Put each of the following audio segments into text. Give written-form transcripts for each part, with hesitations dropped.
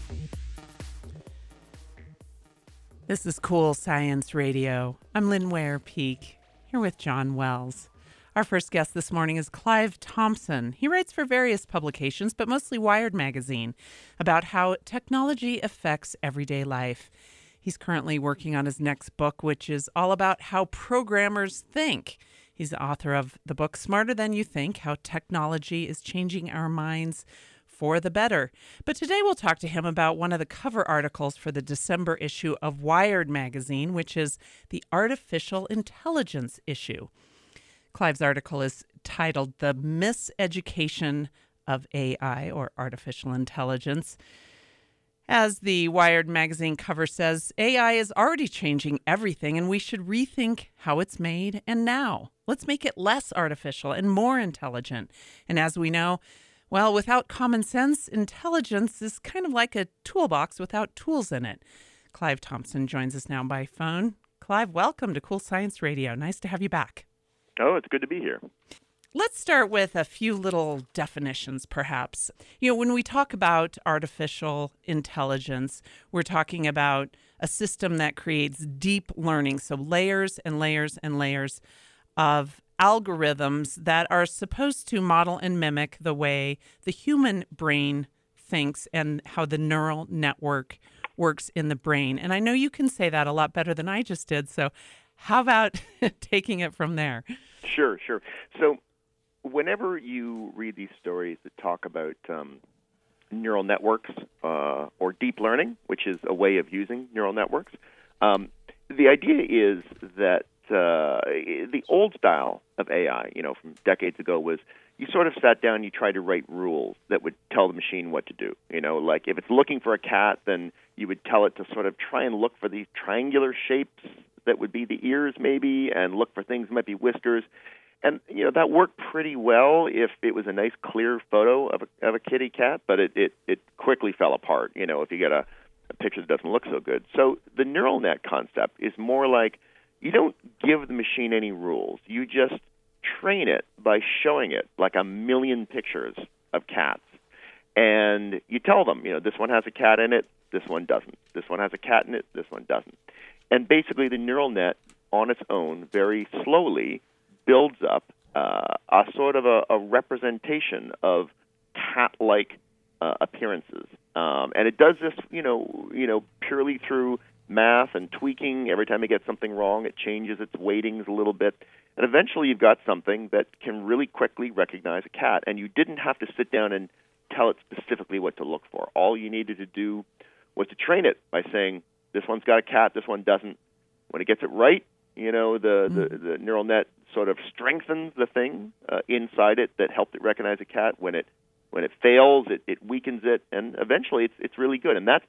This is Cool Science Radio. I'm Lynn Ware-Peak, here with John Wells. Our first guest this morning is Clive Thompson. He writes for various publications, but mostly Wired magazine, about how technology affects everyday life. He's currently working on his next book, which is all about how programmers think. He's the author of the book Smarter Than You Think, How Technology is Changing Our Minds for the Better. But today we'll talk to him about one of the cover articles for the December issue of Wired magazine, which is the Artificial Intelligence issue. Clive's article is titled The Miseducation of AI, or Artificial Intelligence. As the Wired magazine cover says, AI is already changing everything, and we should rethink how it's made and now. Let's make it less artificial and more intelligent. And as we know, well, without common sense, intelligence is kind of like a toolbox without tools in it. Clive Thompson joins us now by phone. Clive, welcome to Cool Science Radio. Nice to have you back. Oh, it's good to be here. Let's start with a few little definitions, perhaps. You know, when we talk about artificial intelligence, we're talking about a system that creates deep learning, so layers and layers and layers of algorithms that are supposed to model and mimic the way the human brain thinks and how the neural network works in the brain. And I know you can say that a lot better than I just did, so how about taking it from there? Sure. So whenever you read these stories that talk about neural networks or deep learning, which is a way of using neural networks, the idea is that the old style of AI, from decades ago, was you sort of sat down, you tried to write rules that would tell the machine what to do. Like if it's looking for a cat, then you would tell it to sort of try and look for these triangular shapes that would be the ears maybe, and look for things that might be whiskers. And, that worked pretty well if it was a nice clear photo of a kitty cat, but it quickly fell apart, if you get a picture that doesn't look so good. So the neural net concept is more like you don't give the machine any rules. You just train it by showing it like a million pictures of cats. And you tell them, this one has a cat in it, this one doesn't. This one has a cat in it, this one doesn't. And basically the neural net on its own very slowly builds up a sort of a representation of cat-like appearances. And it does this, purely through math and tweaking. Every time it gets something wrong, it changes its weightings a little bit. And eventually you've got something that can really quickly recognize a cat. And you didn't have to sit down and tell it specifically what to look for. All you needed to do was to train it by saying, this one's got a cat, this one doesn't. When it gets it right, the neural net sort of strengthens the thing inside it that helped it recognize a cat. When it fails, it weakens it, and eventually it's really good. And that's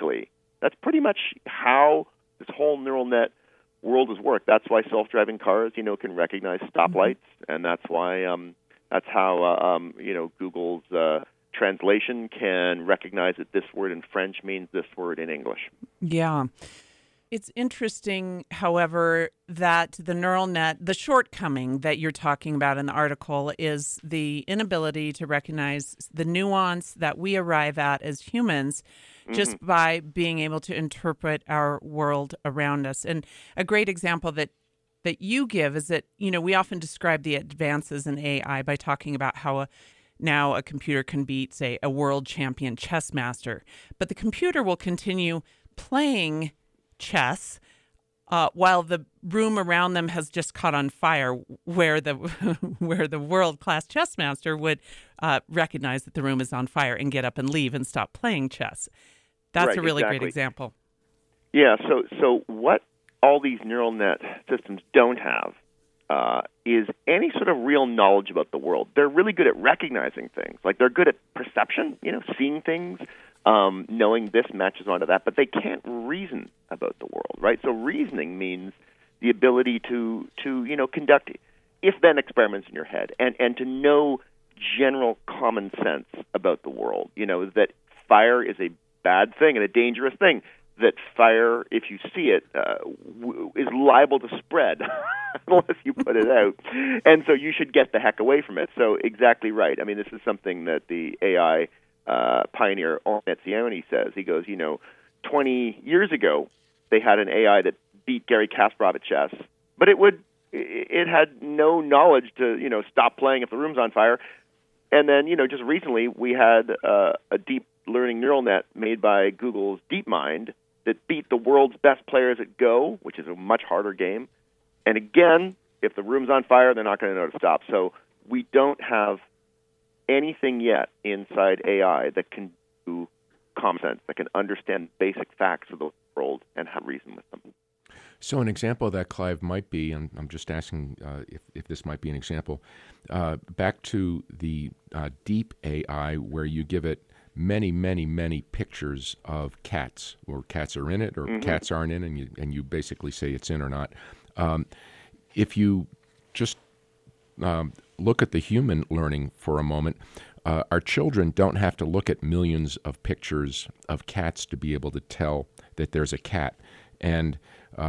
pretty much how this whole neural net world has worked. That's why self-driving cars, can recognize stoplights, and that's why that's how Google's translation can recognize that this word in French means this word in English. Yeah. It's interesting, however, that the neural net, the shortcoming that you're talking about in the article is the inability to recognize the nuance that we arrive at as humans just by being able to interpret our world around us. And a great example that you give is that, we often describe the advances in AI by talking about how now a computer can beat, say, a world champion chess master. But the computer will continue playing chess while the room around them has just caught on fire, where the world-class chess master would recognize that the room is on fire and get up and leave and stop playing chess. That's right, a really exactly. great example. Yeah, so what all these neural net systems don't have is any sort of real knowledge about the world. They're really good at recognizing things. Like they're good at perception, seeing things, knowing this matches onto that, but they can't reason about the world, right? So reasoning means the ability to conduct if-then experiments in your head and to know general common sense about the world. That fire is a bad thing and a dangerous thing. That fire, if you see it, is liable to spread unless you put it out. And so you should get the heck away from it. So exactly right. I mean, this is something that the AI pioneer Henri Etienne says. He goes, 20 years ago, they had an AI that beat Gary Kasparov at chess, but it had no knowledge to, stop playing if the room's on fire. And then, just recently we had a deep learning neural net made by Google's DeepMind that beat the world's best players at Go, which is a much harder game. And again, if the room's on fire, they're not going to know to stop. So we don't have anything yet inside AI that can do common sense, that can understand basic facts of the world and have reason with them. So an example of that, Clive, might be, and I'm just asking if this might be an example, back to the deep AI where you give it many, many, many pictures of cats, or cats are in it, or cats aren't in, and you basically say it's in or not. If you just look at the human learning for a moment, our children don't have to look at millions of pictures of cats to be able to tell that there's a cat. And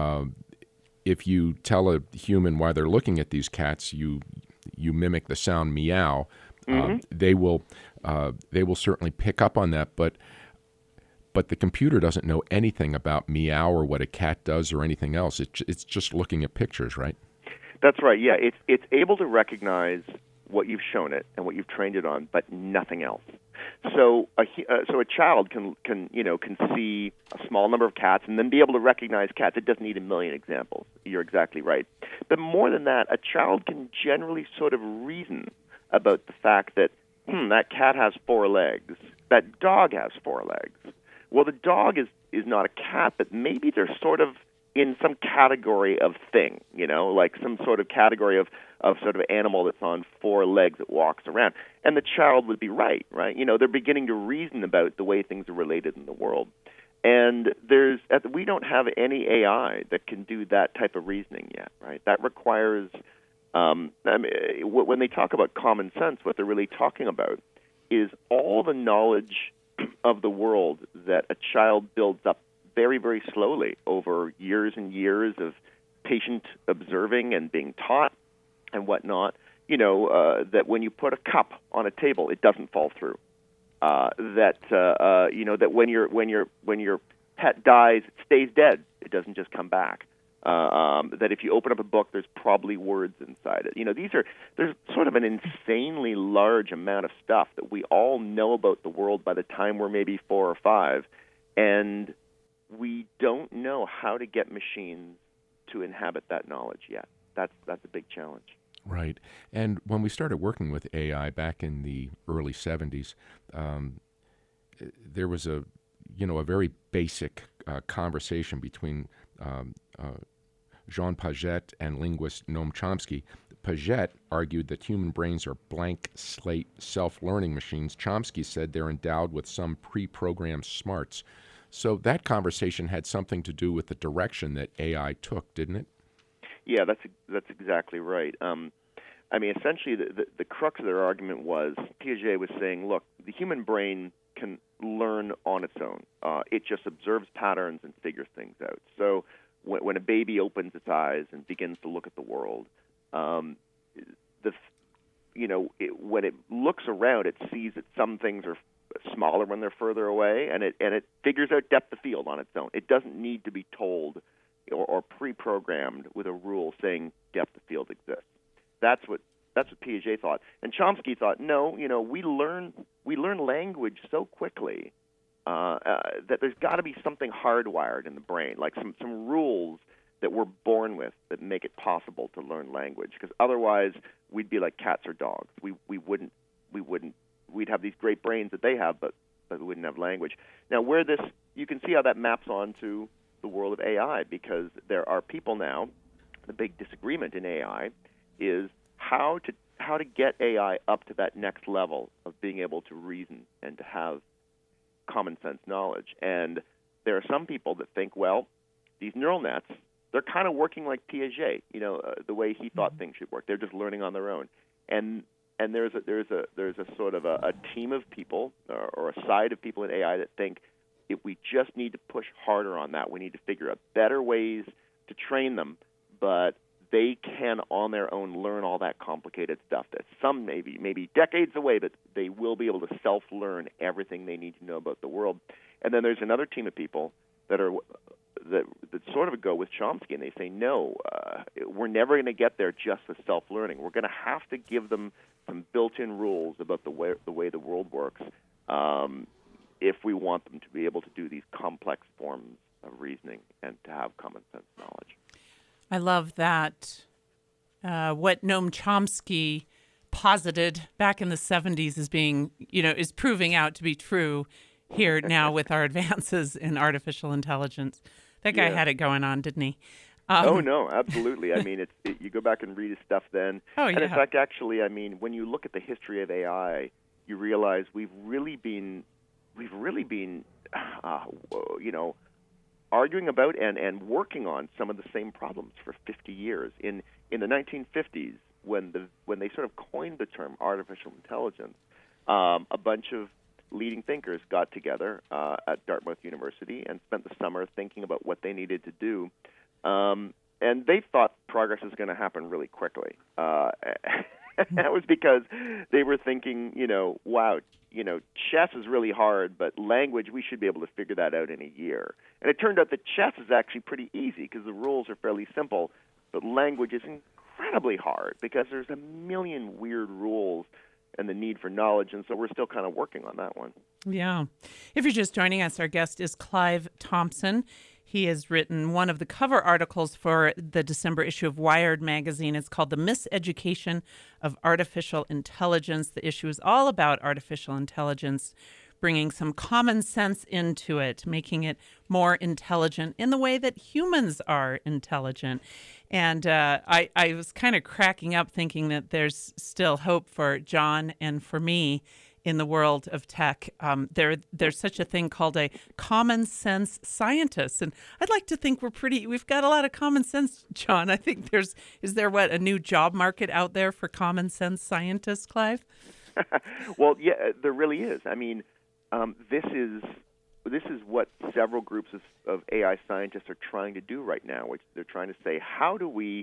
if you tell a human why they're looking at these cats, you mimic the sound meow. They will certainly pick up on that, but the computer doesn't know anything about meow or what a cat does or anything else. It's just looking at pictures, right? That's right. Yeah, it's able to recognize what you've shown it and what you've trained it on, but nothing else. So a child can see a small number of cats and then be able to recognize cats. It doesn't need a million examples. You're exactly right. But more than that, a child can generally sort of reason about the fact that that cat has 4 legs, that dog has 4 legs. Well, the dog is not a cat, but maybe they're sort of in some category of thing, like some sort of category of sort of animal that's on 4 legs that walks around. And the child would be right? They're beginning to reason about the way things are related in the world. And we don't have any AI that can do that type of reasoning yet, right? That requires, when they talk about common sense, what they're really talking about is all the knowledge of the world that a child builds up very, very slowly over years and years of patient observing and being taught and whatnot, that when you put a cup on a table, it doesn't fall through. That when your pet dies, it stays dead. It doesn't just come back. That if you open up a book, there's probably words inside it. There's sort of an insanely large amount of stuff that we all know about the world by the time we're maybe 4 or 5, and we don't know how to get machines to inhabit that knowledge yet. That's a big challenge. Right. And when we started working with AI back in the early 70s, there was a very basic conversation between Jean Piaget and linguist Noam Chomsky. Piaget argued that human brains are blank slate self-learning machines. Chomsky said they're endowed with some pre-programmed smarts. So that conversation had something to do with the direction that AI took, didn't it? Yeah, that's exactly right. Essentially, the crux of their argument was Piaget was saying, look, the human brain can learn on its own. It just observes patterns and figures things out. So when a baby opens its eyes and begins to look at the world, when it looks around, it sees that some things are smaller when they're further away, and it figures out depth of field on its own. It doesn't need to be told or pre-programmed with a rule saying depth of field exists. That's what Piaget thought, and Chomsky thought, no, we learn language so quickly that there's got to be something hardwired in the brain, like some rules that we're born with that make it possible to learn language. Because otherwise, we'd be like cats or dogs. We'd have these great brains that they have, but we wouldn't have language. Now, you can see how that maps onto the world of AI, because there are people now. The big disagreement in AI is how to get AI up to that next level of being able to reason and to have common sense knowledge. And there are some people that think, well, these neural nets, they're kind of working like Piaget, the way he thought things should work. They're just learning on their own. And there's a sort of a team of people or a side of people in AI that think if we just need to push harder on that. We need to figure out better ways to train them, but they can on their own learn all that complicated stuff. That some maybe decades away, but they will be able to self-learn everything they need to know about the world. And then there's another team of people that sort of go with Chomsky, and they say, no, we're never going to get there just with self-learning. We're going to have to give them some built-in rules about the way the world works if we want them to be able to do these complex forms of reasoning and to have common sense knowledge. I love that. What Noam Chomsky posited back in the 70s as being, is proving out to be true here now with our advances in artificial intelligence. That guy had it going on, didn't he? Oh, no, absolutely. I mean, you go back and read his stuff then. And in fact, actually, I mean, when you look at the history of AI, you realize we've really been arguing about and working on some of the same problems for 50 years. In the 1950s, when they sort of coined the term artificial intelligence, a bunch of leading thinkers got together at Dartmouth University and spent the summer thinking about what they needed to do. And they thought progress was going to happen really quickly. That was because they were thinking, wow, chess is really hard, but language, we should be able to figure that out in a year. And it turned out that chess is actually pretty easy because the rules are fairly simple, but language is incredibly hard because there's a million weird rules and the need for knowledge, and so we're still kind of working on that one. Yeah. If you're just joining us, our guest is Clive Thompson. He has written one of the cover articles for the December issue of Wired magazine. It's called The Miseducation of Artificial Intelligence. The issue is all about artificial intelligence, bringing some common sense into it, making it more intelligent in the way that humans are intelligent. And I was kind of cracking up thinking that there's still hope for John and for me in the world of tech. There's such a thing called a common sense scientist. And I'd like to think we've got a lot of common sense, John. I think is there a new job market out there for common sense scientists, Clive? Well, yeah, there really is. I mean, this is what several groups of AI scientists are trying to do right now, which they're trying to say, how do we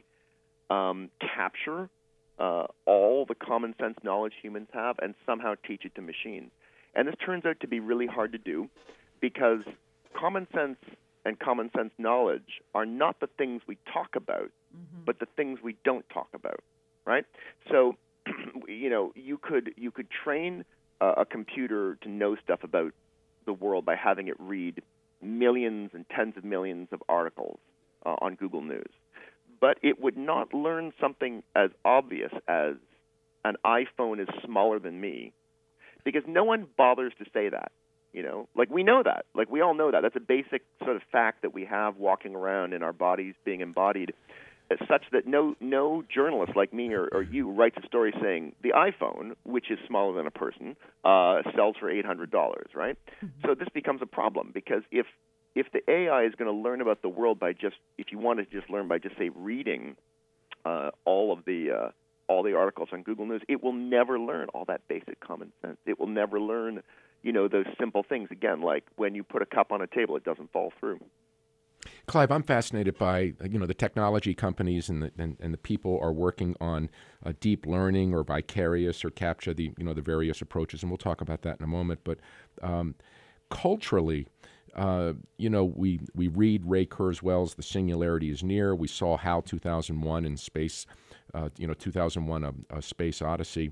capture all the common sense knowledge humans have and somehow teach it to machines? And this turns out to be really hard to do because common sense and common sense knowledge are not the things we talk about, but the things we don't talk about, right? So, you could train a computer to know stuff about the world by having it read millions and tens of millions of articles on Google News. But it would not learn something as obvious as an iPhone is smaller than me, because no one bothers to say that. Like we know that. Like we all know that. That's a basic sort of fact that we have walking around in our bodies being embodied, such that no journalist like me or you writes a story saying the iPhone, which is smaller than a person, sells for $800, right? Mm-hmm. So this becomes a problem because if the AI is going to learn about the world if you want to just learn by just say reading all the articles on Google News, it will never learn all that basic common sense. It will never learn, those simple things. Again, like when you put a cup on a table, it doesn't fall through. Clive, I'm fascinated by the technology companies and the people are working on deep learning or vicarious or CAPTCHA, the various approaches, and we'll talk about that in a moment. But culturally, we read Ray Kurzweil's The Singularity is Near. We saw HAL 2001 in space, 2001 a Space Odyssey.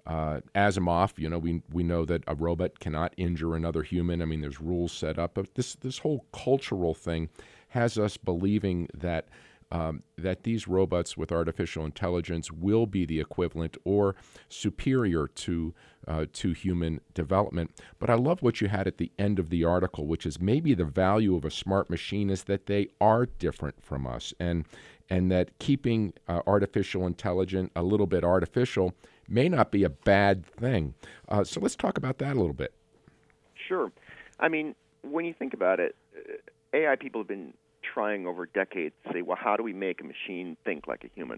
Asimov, we know that a robot cannot injure another human. I mean, there's rules set up, but this whole cultural thing has us believing that these robots with artificial intelligence will be the equivalent or superior to human development. But I love what you had at the end of the article, which is maybe the value of a smart machine is that they are different from us, and that keeping artificial intelligence a little bit artificial may not be a bad thing. So let's talk about that a little bit. Sure. I mean, when you think about it, AI people have been trying over decades to say, well, how do we make a machine think like a human?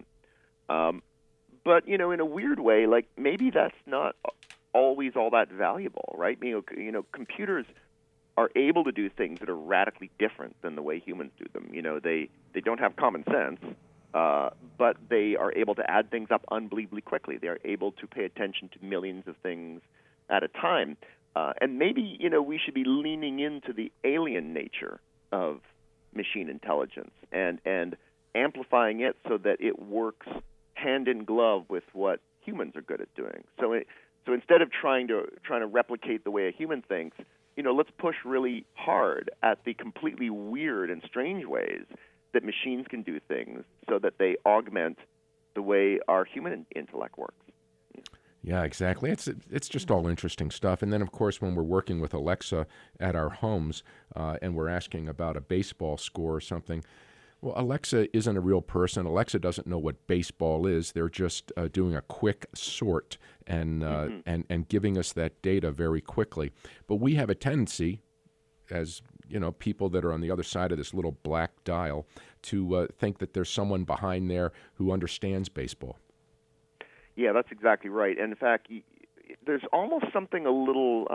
But, in a weird way, like maybe that's not always all that valuable, right? Computers are able to do things that are radically different than the way humans do them. They don't have common sense, but they are able to add things up unbelievably quickly. They are able to pay attention to millions of things at a time. And maybe, we should be leaning into the alien nature of machine intelligence and amplifying it so that it works hand in glove with what humans are good at doing. So instead of trying to replicate the way a human thinks, let's push really hard at the completely weird and strange ways that machines can do things so that they augment the way our human intellect works. Yeah, exactly. It's just all interesting stuff. And then, of course, when we're working with Alexa at our homes and we're asking about a baseball score or something, well, Alexa isn't a real person. Alexa doesn't know what baseball is. They're just doing a quick sort and giving us that data very quickly. But we have a tendency, as people that are on the other side of this little black dial, to think that there's someone behind there who understands baseball. Yeah, that's exactly right. And in fact, there's almost something a little,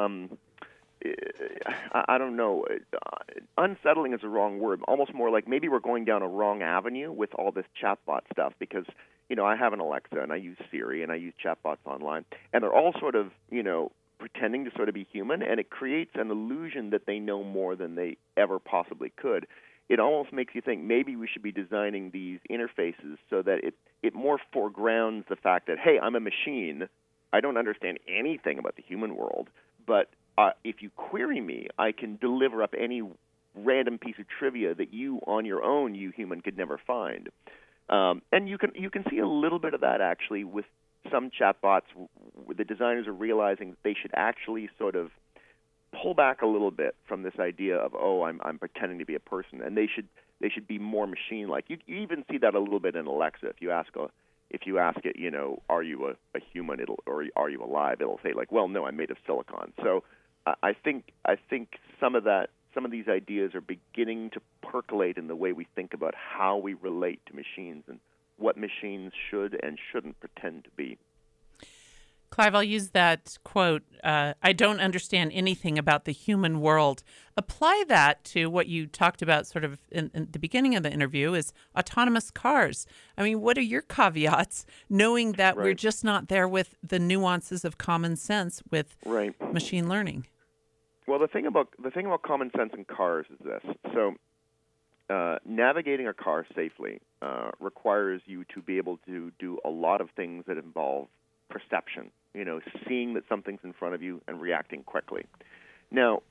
I don't know, unsettling is the wrong word, almost more like maybe we're going down a wrong avenue with all this chatbot stuff because, I have an Alexa and I use Siri and I use chatbots online, and they're all sort of, pretending to sort of be human, and it creates an illusion that they know more than they ever possibly could. It almost makes you think maybe we should be designing these interfaces so that it more foregrounds the fact that, hey, I'm a machine. I don't understand anything about the human world, but if you query me, I can deliver up any random piece of trivia that you, on your own, you human, could never find. And you can see a little bit of that actually with some chatbots. The designers are realizing that they should actually sort of pull back a little bit from this idea of, I'm pretending to be a person, and they should be more machine-like. You even see that a little bit in Alexa. If you ask it, are you a human, or are you alive? It'll say like, well, no, I'm made of silicon. So I think some of these ideas are beginning to percolate in the way we think about how we relate to machines and what machines should and shouldn't pretend to be. Clive, I'll use that quote, I don't understand anything about the human world. Apply that to what you talked about sort of in the beginning of the interview is autonomous cars. I mean, what are your caveats, knowing that we're just not there with the nuances of common sense with machine learning? Well, the thing about common sense in cars is this. So navigating a car safely requires you to be able to do a lot of things that involve perception, seeing that something's in front of you and reacting quickly. Now,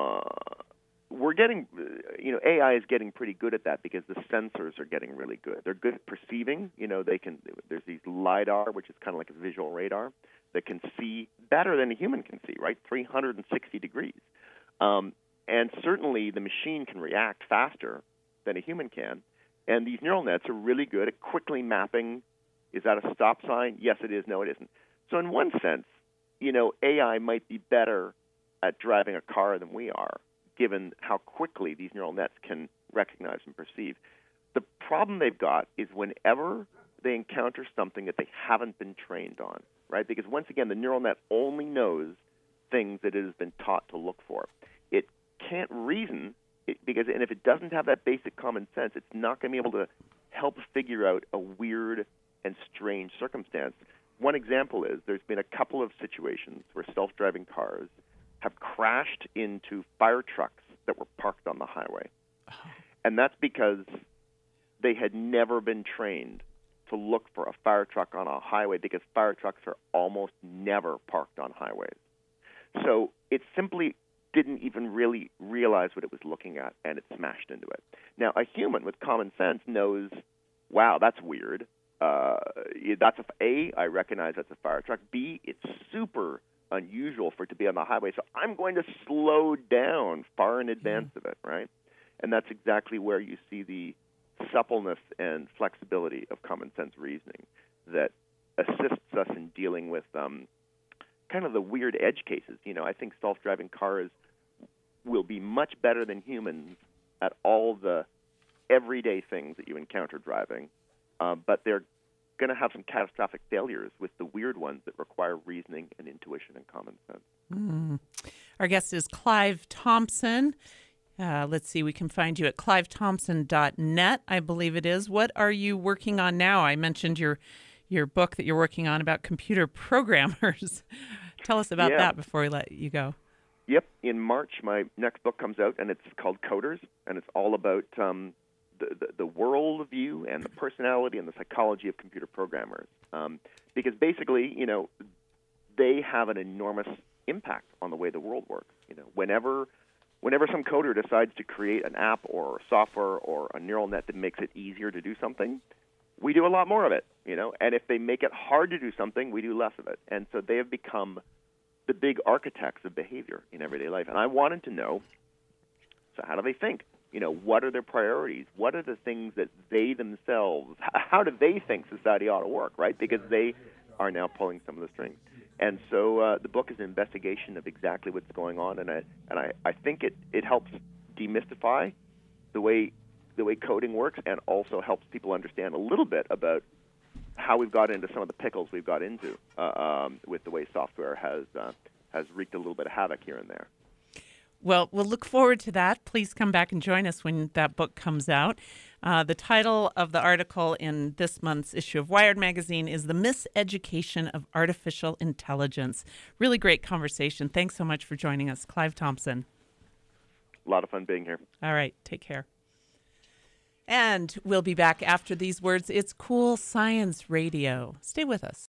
we're getting, AI is getting pretty good at that because the sensors are getting really good. They're good at perceiving. There's these LiDAR, which is kind of like a visual radar, that can see better than a human can see, right? 360 degrees. And certainly the machine can react faster than a human can. And these neural nets are really good at quickly mapping. Is that a stop sign? Yes, it is. No, it isn't. So in one sense, AI might be better at driving a car than we are, given how quickly these neural nets can recognize and perceive. The problem they've got is whenever they encounter something that they haven't been trained on, right? Because once again, the neural net only knows things that it has been taught to look for. It can't reason, and if it doesn't have that basic common sense, it's not going to be able to help figure out a weird and strange circumstance. One example is there's been a couple of situations where self-driving cars have crashed into fire trucks that were parked on the highway. And that's because they had never been trained to look for a fire truck on a highway because fire trucks are almost never parked on highways. So it simply didn't even really realize what it was looking at, and it smashed into it. Now, a human with common sense knows, wow, that's weird. I recognize that's a fire truck. B, it's super unusual for it to be on the highway, so I'm going to slow down far in advance of it, right? And that's exactly where you see the suppleness and flexibility of common sense reasoning that assists us in dealing with kind of the weird edge cases. I think self-driving cars will be much better than humans at all the everyday things that you encounter driving, but they're going to have some catastrophic failures with the weird ones that require reasoning and intuition and common sense. Our guest is Clive Thompson. Let's see, we can find you at clivethompson.net, I believe it is. What are you working on now? I mentioned your book that you're working on about computer programmers. Tell us about that before we let you go. Yep. In March, my next book comes out, and it's called Coders, and it's all about the world view and the personality and the psychology of computer programmers. Because basically, they have an enormous impact on the way the world works. Whenever some coder decides to create an app or software or a neural net that makes it easier to do something, we do a lot more of it, And if they make it hard to do something, we do less of it. And so they have become the big architects of behavior in everyday life. And I wanted to know, so how do they think? What are their priorities? What are the things that they themselves, how do they think society ought to work, right? Because they are now pulling some of the strings. And so the book is an investigation of exactly what's going on, and I think it helps demystify the way coding works, and also helps people understand a little bit about how we've got into some of the pickles we've got into with the way software has wreaked a little bit of havoc here and there. Well, we'll look forward to that. Please come back and join us when that book comes out. The title of the article in this month's issue of Wired magazine is The Miseducation of Artificial Intelligence. Really great conversation. Thanks so much for joining us, Clive Thompson. A lot of fun being here. All right. Take care. And we'll be back after these words. It's Cool Science Radio. Stay with us.